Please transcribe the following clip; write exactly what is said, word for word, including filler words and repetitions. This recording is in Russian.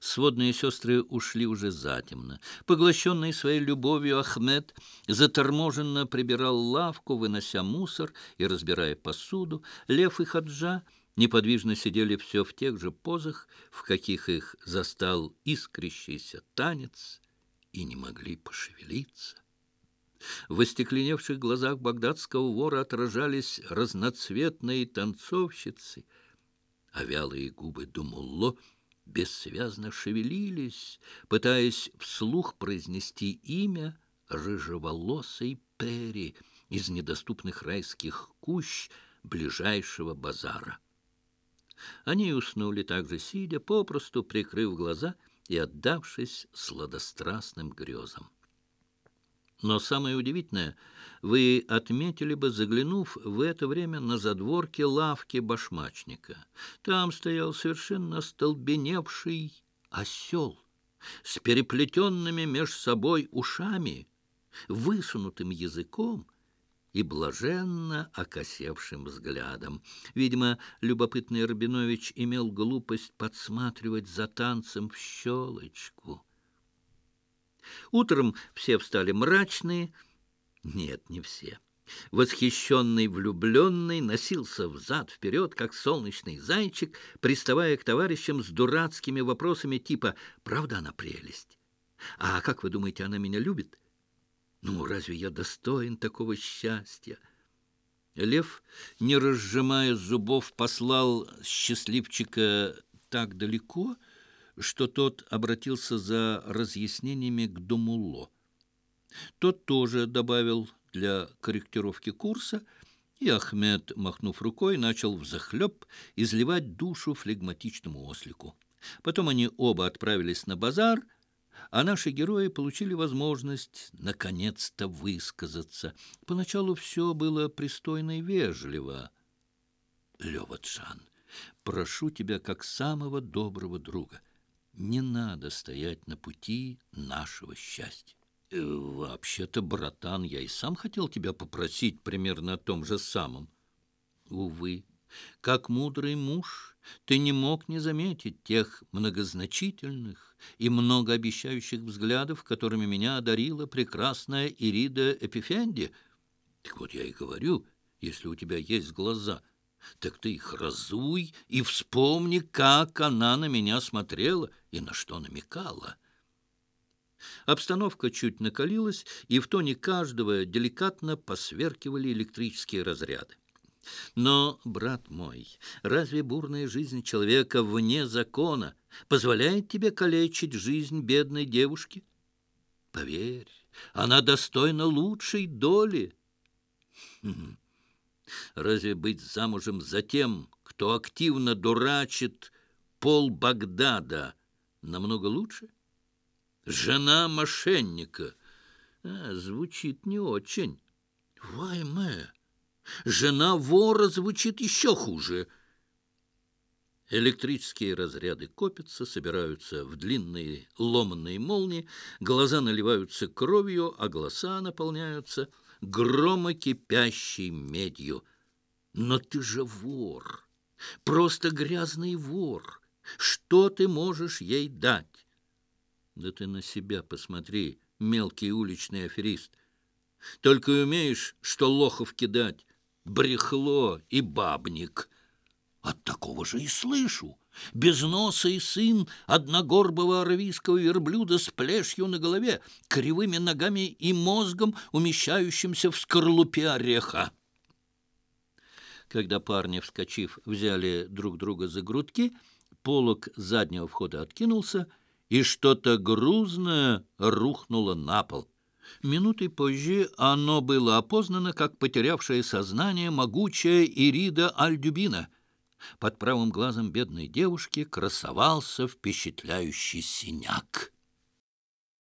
Сводные сестры ушли уже затемно. Поглощенный своей любовью, Ахмед заторможенно прибирал лавку, вынося мусор и разбирая посуду. Лев и Хаджа неподвижно сидели все в тех же позах, в каких их застал искрящийся танец, и не могли пошевелиться. В остекленевших глазах багдадского вора отражались разноцветные танцовщицы, а вялые губы Думулло бессвязно шевелились, пытаясь вслух произнести имя рыжеволосой Пери из недоступных райских кущ ближайшего базара. Они уснули также сидя, попросту прикрыв глаза и отдавшись сладострастным грезам. Но самое удивительное, вы отметили бы, заглянув в это время на задворке лавки башмачника. Там стоял совершенно остолбеневший осел с переплетенными меж собой ушами, высунутым языком и блаженно окосевшим взглядом. Видимо, любопытный Рабинович имел глупость подсматривать за танцем в щелочку. Утром все встали мрачные. Нет, не все. Восхищенный влюбленный носился взад-вперед, как солнечный зайчик, приставая к товарищам с дурацкими вопросами типа «Правда она прелесть? А как вы думаете, она меня любит? Ну, разве я достоин такого счастья?» Лев, не разжимая зубов, послал счастливчика так далеко, что тот обратился за разъяснениями к Думулло. Тот тоже добавил для корректировки курса, и Ахмед, махнув рукой, начал взахлеб изливать душу флегматичному ослику. Потом они оба отправились на базар, а наши герои получили возможность наконец-то высказаться. Поначалу все было пристойно и вежливо. «Лёва-джан, прошу тебя как самого доброго друга, не надо стоять на пути нашего счастья. Э, вообще-то, братан, я и сам хотел тебя попросить примерно о том же самом. Увы, как мудрый муж, ты не мог не заметить тех многозначительных и многообещающих взглядов, которыми меня одарила прекрасная Ирида Эпифенди. Так вот я и говорю, если у тебя есть глаза, так ты их разуй и вспомни, как она на меня смотрела и на что намекала». Обстановка чуть накалилась, и в тоне каждого деликатно посверкивали электрические разряды. «Но, брат мой, разве бурная жизнь человека вне закона позволяет тебе калечить жизнь бедной девушки? Поверь, она достойна лучшей доли». Хм. Разве быть замужем за тем, кто активно дурачит пол Багдада, намного лучше? Жена мошенника. А, звучит не очень. Вайме. Жена вора звучит еще хуже. Электрические разряды копятся, собираются в длинные ломаные молнии, глаза наливаются кровью, а голоса наполняются громокипящей медью. Но ты же вор, просто грязный вор. Что ты можешь ей дать? Да ты на себя посмотри, мелкий уличный аферист. Только и умеешь, что лохов кидать, брехло и бабник. От такого же и слышу. Безносый сын одногорбого аравийского верблюда с плешью на голове, кривыми ногами и мозгом, умещающимся в скорлупе ореха. Когда парни, вскочив, взяли друг друга за грудки, полог заднего входа откинулся, и что-то грузное рухнуло на пол. Минутой позже оно было опознано как потерявшее сознание могучая Ирида Аль-Дюбина. Под правым глазом бедной девушки красовался впечатляющий синяк.